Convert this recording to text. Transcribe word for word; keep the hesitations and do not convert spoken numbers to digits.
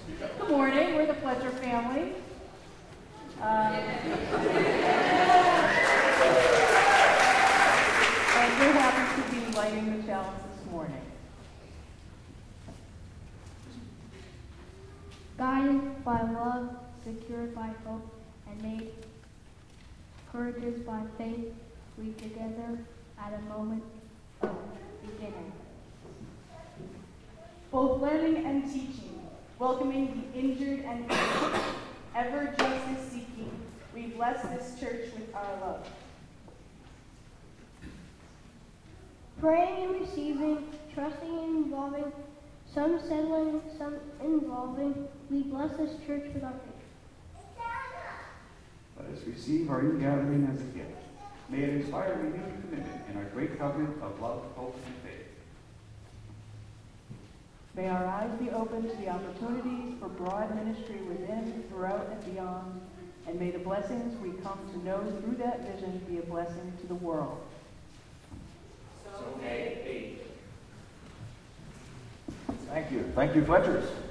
Good morning, we're the Fletcher family. Um, and we happen to be lighting the chalice this morning. Guided by love, secured by hope, and made courageous by faith, we together at a moment of beginning. Both learning and teaching, welcoming the injured and ill, ever justice seeking, we bless this church with our love. Praying and receiving, trusting and involving, some settling, some involving, we bless this church with our faith. Let us receive our ingathering as a gift. May it inspire renewed commitment in our great covenant of love, hope, and faith. May our eyes be open to the opportunities for broad ministry within, throughout, and beyond, and may the blessings we come to know through that vision be a blessing to the world. So may it be. Thank you. Thank you, Fletchers.